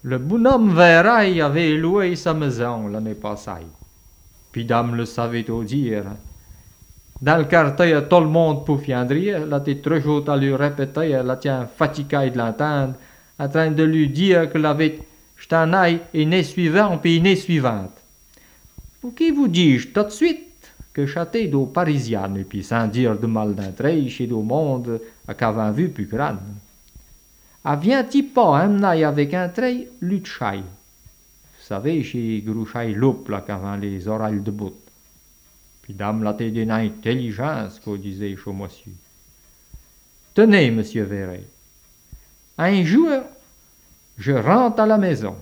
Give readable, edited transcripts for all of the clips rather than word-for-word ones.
Le bonhomme Véraille avait loué sa maison l'année passée. Puis dame le savait tout dire. Dans le quartier, tout le monde pouvait rire. Elle était trop chaude à lui répéter. Elle était fatiguée de l'entendre, en train de lui dire qu'elle avait jeté un œil une suivante puis une suivante. Pour qui vous dis-je tout de suite que j'étais d'eau parisienne, et puis sans dire de mal d'entrée chez le monde à qu'avant vu plus grande. A vient-il pas un œil avec un trait, l'utchaille. Vous savez, chez Grouchaille loup, là, qu'avant les oreilles de bout. Puis dame l'a d'une intelligence, qu'on disait chez monsieur. Tenez, monsieur Véret, un jour, je rentre à la maison.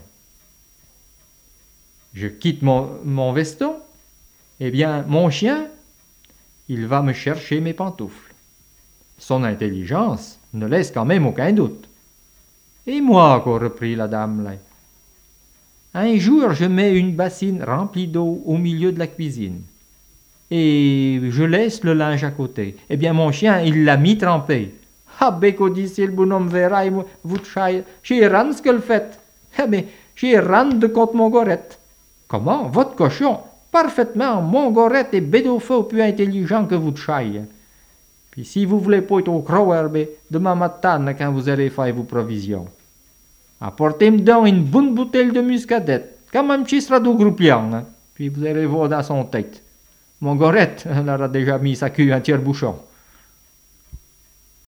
Je quitte mon veston, eh bien, mon chien, il va me chercher mes pantoufles. Son intelligence ne laisse quand même aucun doute. Et moi, qu'a repris la dame là. Un jour, je mets une bassine remplie d'eau au milieu de la cuisine. Et je laisse le linge à côté. Eh bien, mon chien, il l'a mis trempé. Ah, béco, dit le bonhomme Véraille, vous tchaille, j'ai ran ce que le fait. Eh bien, j'ai ran de contre mon gorette. Comment, votre cochon? Parfaitement, mon gorette est bédofeu plus intelligent que vous tchaille. Puis si vous voulez pas être au croire, demain matin, quand vous allez faire vos provisions, apportez-moi donc une bonne bouteille de muscadette, quand même qui sera du groupion, puis vous allez voir dans son tête. Mon gorette, elle aura déjà mis sa queue un tiers bouchon.